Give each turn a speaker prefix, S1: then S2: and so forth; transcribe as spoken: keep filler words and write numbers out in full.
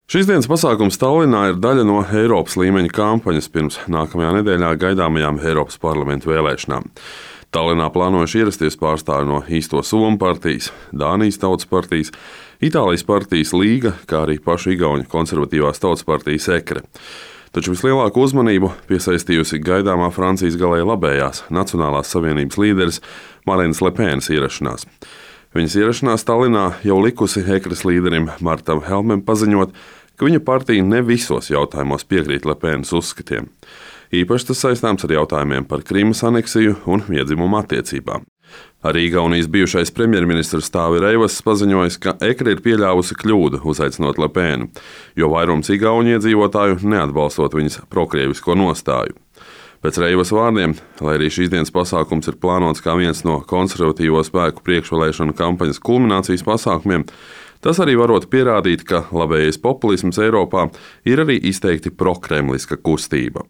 S1: Šīs dienas pasākums Tallinā ir daļa no Eiropas līmeņa kampaņas pirms nākamajā nedēļā gaidāmajām Eiropas parlamenta vēlēšanām. Tallinā plānojuši ierasties pārstāvji no Īsto Somu partijas, Dānijas Tautas partijas, Itālijas partijas Līga, kā arī pašu Igauņu konservatīvās tautas partijas Ekre. Taču vislielāko uzmanību piesaistījusi gaidāmā Francijas galēji labējās Nacionālās savienības līderes Marines Le Penas ierašanās. Viņas ierašanās Tallinā jau likusi Ekres līderim Martam Helmem paziņot, ka viņa partija ne visos jautājumos piekrīt Le Penas uzskatiem. Īpaši tas saistāms ar jautājumiem par Krimas aneksiju un iedzimumu attiecībām. Arī Igaunijas bijušais premjerministrs Tāvi Reivas paziņojis, ka Ekre ir pieļāvusi kļūdu uzaicinot Le Penu, jo vairums igauņu iedzīvotāju neatbalstot viņas prokrievisko nostāju. Pēc Reivas vārdiem, lai arī šīs dienas pasākums ir plānots kā viens no konservatīvo spēku priekšvēlēšanu kampaņas kulminācijas pasākumiem, tas arī varot pierādīt, ka labējais populisms Eiropā ir arī izteikti prokremliska kustība.